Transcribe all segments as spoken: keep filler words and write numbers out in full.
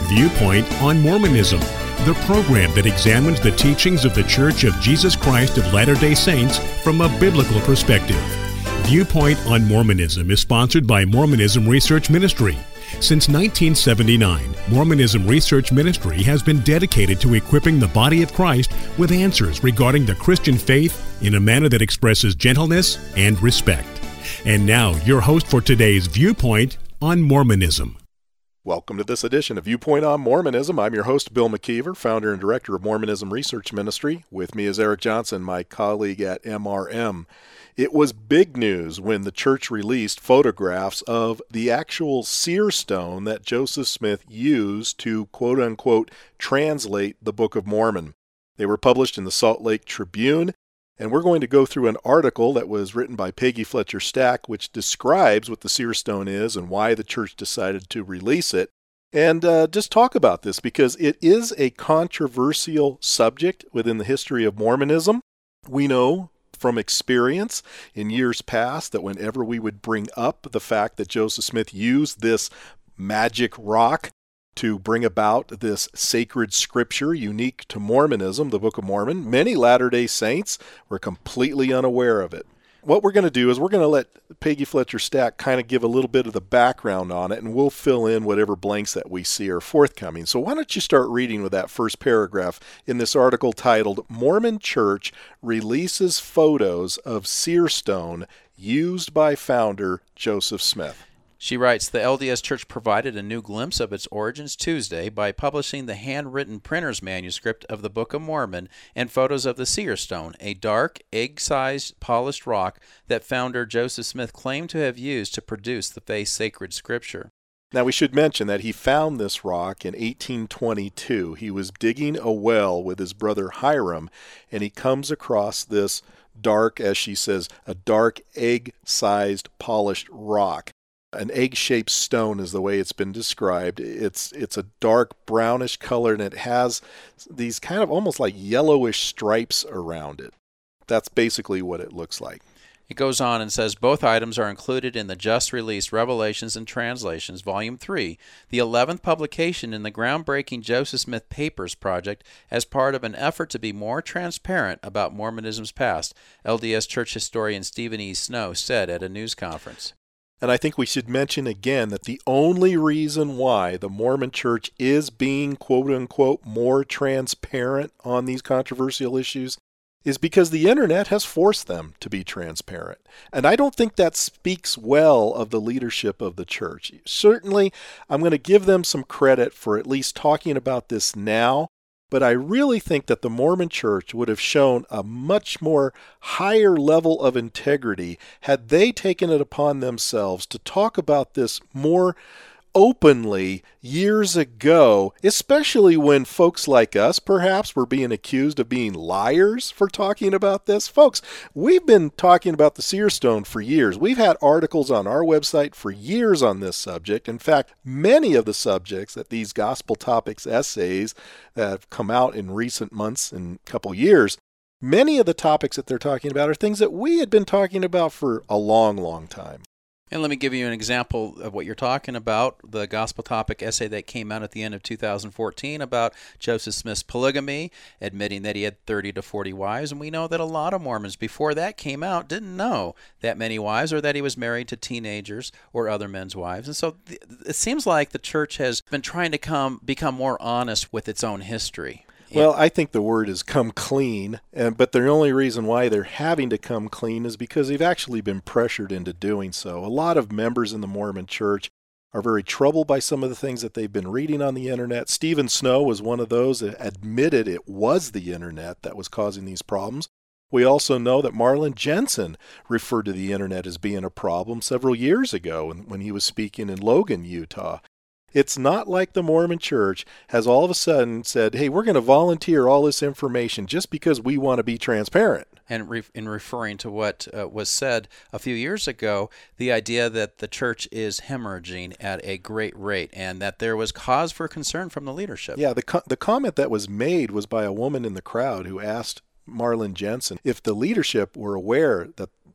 Viewpoint on Mormonism, the program that examines the teachings of the Church of Jesus Christ of Latter-day Saints from a biblical perspective. Viewpoint on Mormonism is sponsored by Mormonism Research Ministry. Since nineteen seventy-nine, Mormonism Research Ministry has been dedicated to equipping the body of Christ with answers regarding the Christian faith in a manner that expresses gentleness and respect. And now, your host for today's Viewpoint on Mormonism. Welcome to this edition of Viewpoint on Mormonism. I'm your host, Bill McKeever, founder and director of Mormonism Research Ministry. With me is Eric Johnson, my colleague at M R M. It was big news when the church released photographs of the actual seer stone that Joseph Smith used to, quote-unquote, translate the Book of Mormon. They were published in the Salt Lake Tribune, and we're going to go through an article that was written by Peggy Fletcher Stack, which describes what the seer stone is and why the church decided to release it. And uh, just talk about this because it is a controversial subject within the history of Mormonism. We know from experience in years past that whenever we would bring up the fact that Joseph Smith used this magic rock to bring about this sacred scripture unique to Mormonism, the Book of Mormon, many Latter-day Saints were completely unaware of it. What we're going to do is we're going to let Peggy Fletcher Stack kind of give a little bit of the background on it, and we'll fill in whatever blanks that we see are forthcoming. So why don't you start reading with that first paragraph in this article titled, Mormon Church Releases Photos of Seer Stone Used by Founder Joseph Smith. She writes, the L D S Church provided a new glimpse of its origins Tuesday by publishing the handwritten printer's manuscript of the Book of Mormon and photos of the seer stone, a dark, egg-sized, polished rock that founder Joseph Smith claimed to have used to produce the faith's sacred scripture. Now, we should mention that he found this rock in eighteen twenty-two. He was digging a well with his brother Hiram, and he comes across this dark, as she says, a dark, egg-sized, polished rock. An egg-shaped stone is the way it's been described. It's it's a dark brownish color, and it has these kind of almost like yellowish stripes around it. That's basically what it looks like. It goes on and says, both items are included in the just-released Revelations and Translations, Volume three, the eleventh publication in the groundbreaking Joseph Smith Papers Project as part of an effort to be more transparent about Mormonism's past, L D S Church historian Stephen E. Snow said at a news conference. And I think we should mention again that the only reason why the Mormon Church is being, quote-unquote, more transparent on these controversial issues is because the Internet has forced them to be transparent. And I don't think that speaks well of the leadership of the church. Certainly, I'm going to give them some credit for at least talking about this now, but I really think that the Mormon Church would have shown a much more higher level of integrity had they taken it upon themselves to talk about this more openly years ago, especially when folks like us perhaps were being accused of being liars for talking about this. Folks, we've been talking about the seer stone for years. We've had articles on our website for years on this subject. In fact, many of the subjects that these Gospel Topics essays that have come out in recent months and couple years, many of the topics that they're talking about are things that we had been talking about for a long, long time. And let me give you an example of what you're talking about, the Gospel Topic essay that came out at the end of two thousand fourteen about Joseph Smith's polygamy, admitting that he had thirty to forty wives. And we know that a lot of Mormons before that came out didn't know that many wives or that he was married to teenagers or other men's wives. And so th- it seems like the church has been trying to come become more honest with its own history. Well, I think the word is come clean, and, but the only reason why they're having to come clean is because they've actually been pressured into doing so. A lot of members in the Mormon Church are very troubled by some of the things that they've been reading on the Internet. Stephen Snow was one of those that admitted it was the Internet that was causing these problems. We also know that Marlin Jensen referred to the Internet as being a problem several years ago when, when he was speaking in Logan, Utah. It's not like the Mormon Church has all of a sudden said, hey, we're going to volunteer all this information just because we want to be transparent. And re- in referring to what uh, was said a few years ago, the idea that the church is hemorrhaging at a great rate and that there was cause for concern from the leadership. Yeah, the co- the comment that was made was by a woman in the crowd who asked Marlin Jensen if the leadership were aware that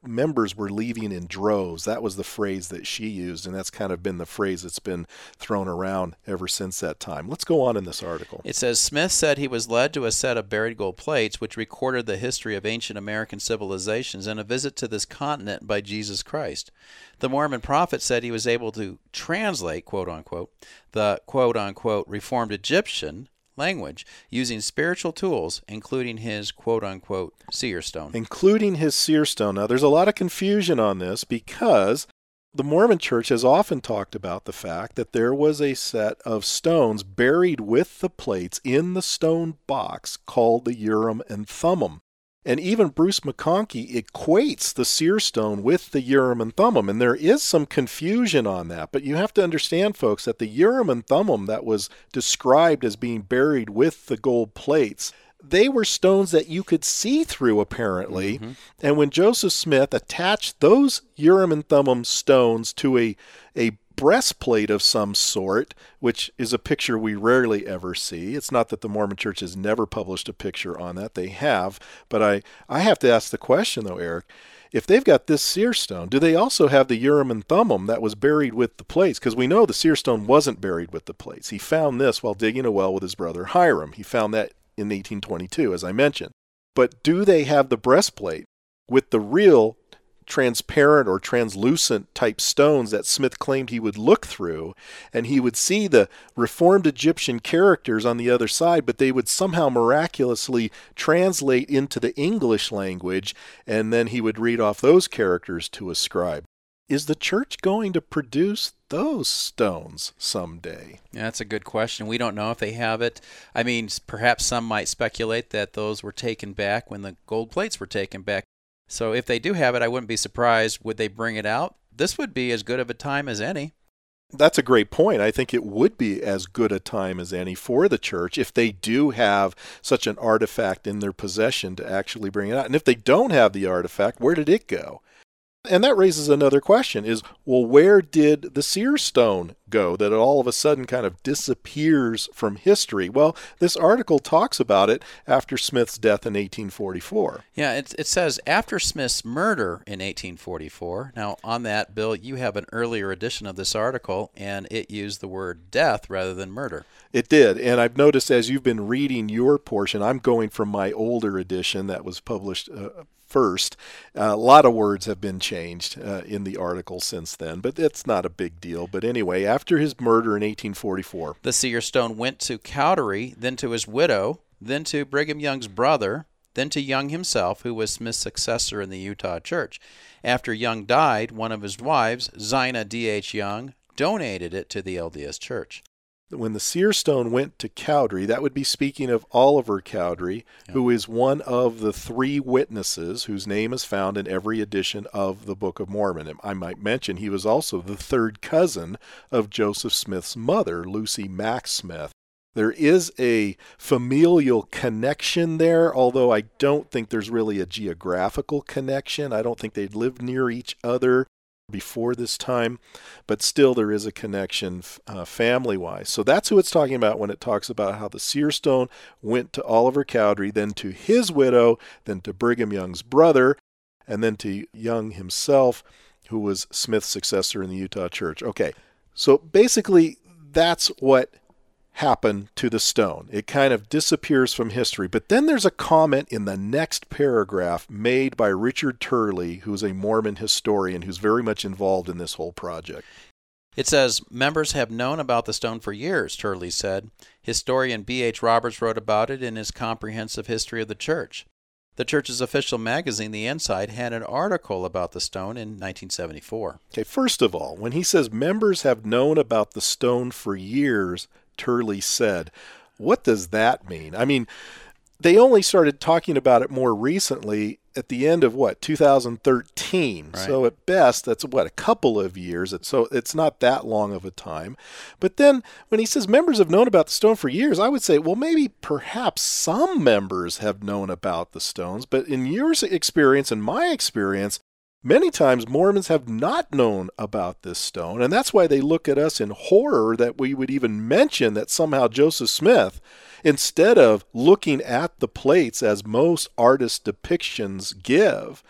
members were leaving in droves. That was the phrase that she used, and that's kind of been the phrase that's been thrown around ever since that time. Let's go on in this article. It says, Smith said he was led to a set of buried gold plates which recorded the history of ancient American civilizations and a visit to this continent by Jesus Christ. The Mormon prophet said he was able to translate, quote-unquote, the quote-unquote Reformed Egyptian language using spiritual tools, including his quote-unquote seer stone. Including his seer stone. Now, there's a lot of confusion on this because the Mormon Church has often talked about the fact that there was a set of stones buried with the plates in the stone box called the Urim and Thummim. And even Bruce McConkie equates the seer stone with the Urim and Thummim, and there is some confusion on that. But you have to understand, folks, that the Urim and Thummim that was described as being buried with the gold plates, they were stones that you could see through, apparently. Mm-hmm. And when Joseph Smith attached those Urim and Thummim stones to a, a breastplate of some sort, which is a picture we rarely ever see. It's not that the Mormon Church has never published a picture on that. They have. But I, I have to ask the question, though, Eric, if they've got this seer stone, do they also have the Urim and Thummim that was buried with the plates? Because we know the seer stone wasn't buried with the plates. He found this while digging a well with his brother Hiram. He found that in eighteen twenty-two, as I mentioned. But do they have the breastplate with the real transparent or translucent type stones that Smith claimed he would look through, and he would see the Reformed Egyptian characters on the other side, but they would somehow miraculously translate into the English language, and then he would read off those characters to a scribe? Is the church going to produce those stones someday? Yeah, that's a good question. We don't know if they have it. I mean, perhaps some might speculate that those were taken back when the gold plates were taken back. So if they do have it, I wouldn't be surprised. Would they bring it out? This would be as good of a time as any. That's a great point. I think it would be as good a time as any for the church if they do have such an artifact in their possession to actually bring it out. And if they don't have the artifact, where did it go? And that raises another question is, well, where did the seer stone go that it all of a sudden kind of disappears from history? Well, this article talks about it after Smith's death in eighteen forty-four. Yeah, it, it says after Smith's murder in eighteen forty-four. Now, on that, Bill, you have an earlier edition of this article, and it used the word death rather than murder. It did, and I've noticed as you've been reading your portion, I'm going from my older edition that was published uh, first. Uh, a lot of words have been changed uh, in the article since then, but it's not a big deal. But anyway, after his murder in eighteen forty-four, the seer stone went to Cowdery, then to his widow, then to Brigham Young's brother, then to Young himself, who was Smith's successor in the Utah church. After Young died, one of his wives, Zina D H Young, donated it to the L D S church. When the seer stone went to Cowdery, that would be speaking of Oliver Cowdery, yep. who is one of the three witnesses whose name is found in every edition of the Book of Mormon. And I might mention he was also the third cousin of Joseph Smith's mother, Lucy Mack Smith. There is a familial connection there, although I don't think there's really a geographical connection. I don't think they'd lived near each other before this time, but still there is a connection uh, family-wise. So that's who it's talking about when it talks about how the seer stone went to Oliver Cowdery, then to his widow, then to Brigham Young's brother, and then to Young himself, who was Smith's successor in the Utah church. Okay, so basically that's what happened to the stone. It kind of disappears from history. But then there's a comment in the next paragraph made by Richard Turley, who's a Mormon historian who's very much involved in this whole project. It says, members have known about the stone for years, Turley said. Historian B H Roberts wrote about it in his comprehensive history of the church. The church's official magazine, The Insight, had an article about the stone in nineteen seventy-four. Okay, first of all, when he says members have known about the stone for years, Turley said, what does that mean? I mean, they only started talking about it more recently at the end of, what, two thousand thirteen. Right. So at best, that's, what, a couple of years. So it's not that long of a time. But then when he says members have known about the stone for years, I would say, well, maybe perhaps some members have known about the stones. But in your experience and my experience, many times Mormons have not known about this stone, and that's why they look at us in horror that we would even mention that somehow Joseph Smith, instead of looking at the plates as most artist depictions give,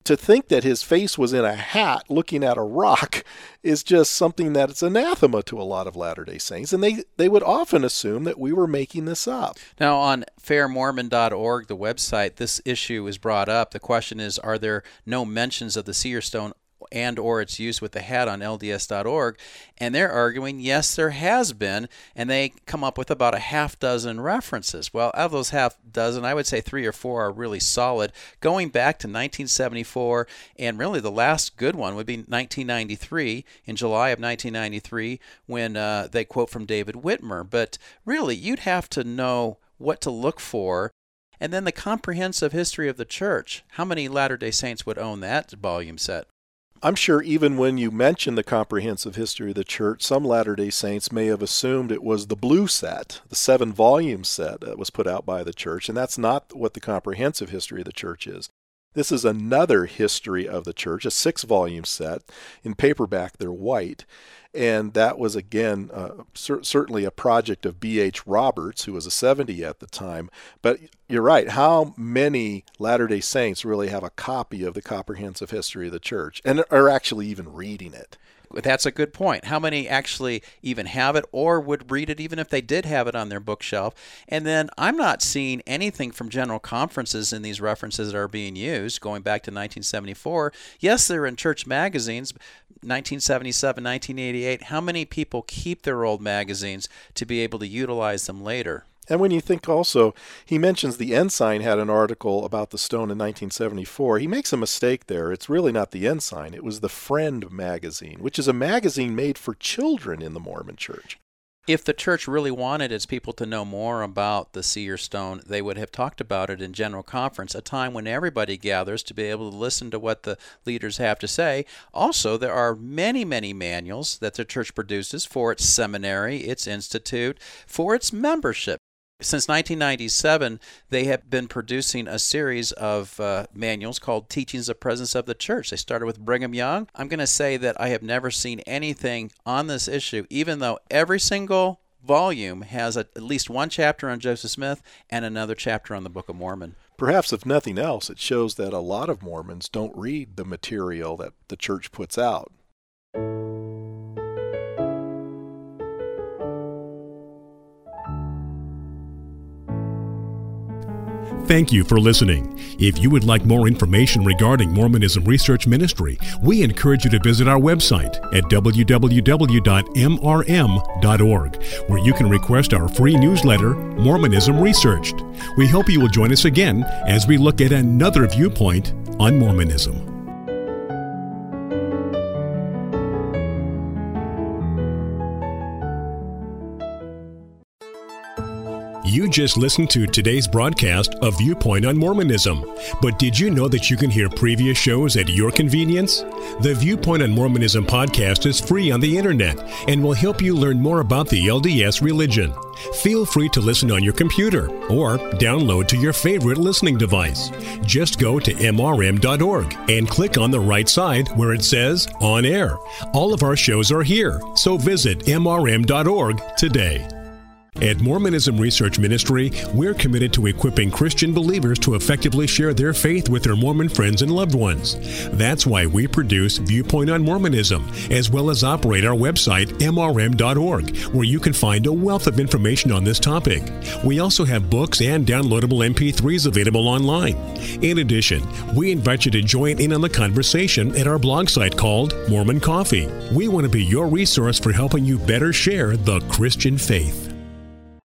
To think that his face was in a hat looking at a rock is just something that it's anathema to a lot of Latter-day Saints, and they, they would often assume that we were making this up. Now, on fair mormon dot org, the website, this issue is brought up. The question is, are there no mentions of the seer stone and or its use with the hat on L D S dot org? And they're arguing, yes, there has been, and they come up with about a half dozen references. Well, out of those half dozen, I would say three or four are really solid, going back to nineteen seventy-four, and really the last good one would be nineteen ninety-three, in July of nineteen ninety-three, when uh, they quote from David Whitmer. But really, you'd have to know what to look for. And then the Comprehensive History of the Church. How many Latter-day Saints would own that volume set? I'm sure even when you mention the Comprehensive History of the Church, some Latter-day Saints may have assumed it was the blue set, the seven-volume set that was put out by the Church, and that's not what the Comprehensive History of the Church is. This is another history of the Church, a six-volume set. In paperback, they're white. And that was, again, uh, cer- certainly a project of B H Roberts, who was a seventy at the time. But you're right. How many Latter-day Saints really have a copy of the Comprehensive History of the Church and are actually even reading it? That's a good point. How many actually even have it or would read it even if they did have it on their bookshelf? And then I'm not seeing anything from general conferences in these references that are being used, going back to nineteen seventy-four. Yes, they're in church magazines, nineteen seventy-seven, nineteen eighty-eight. How many people keep their old magazines to be able to utilize them later? And when you think also, he mentions the Ensign had an article about the stone in nineteen seventy-four. He makes a mistake there. It's really not the Ensign. It was the Friend magazine, which is a magazine made for children in the Mormon Church. If the church really wanted its people to know more about the seer stone, they would have talked about it in general conference, a time when everybody gathers to be able to listen to what the leaders have to say. Also, there are many, many manuals that the church produces for its seminary, its institute, for its membership. Since nineteen ninety-seven, they have been producing a series of uh, manuals called Teachings of Presence of the Church. They started with Brigham Young. I'm going to say that I have never seen anything on this issue, even though every single volume has a, at least one chapter on Joseph Smith and another chapter on the Book of Mormon. Perhaps, if nothing else, it shows that a lot of Mormons don't read the material that the church puts out. Thank you for listening. If you would like more information regarding Mormonism Research Ministry, we encourage you to visit our website at w w w dot m r m dot org, where you can request our free newsletter, Mormonism Researched. We hope you will join us again as we look at another viewpoint on Mormonism. You just listened to today's broadcast of Viewpoint on Mormonism. But did you know that you can hear previous shows at your convenience? The Viewpoint on Mormonism podcast is free on the internet and will help you learn more about the L D S religion. Feel free to listen on your computer or download to your favorite listening device. Just go to m r m dot org and click on the right side where it says On Air. All of our shows are here, so visit m r m dot org today. At Mormonism Research Ministry, we're committed to equipping Christian believers to effectively share their faith with their Mormon friends and loved ones. That's why we produce Viewpoint on Mormonism, as well as operate our website, m r m dot org, where you can find a wealth of information on this topic. We also have books and downloadable M P threes available online. In addition, we invite you to join in on the conversation at our blog site called Mormon Coffee. We want to be your resource for helping you better share the Christian faith.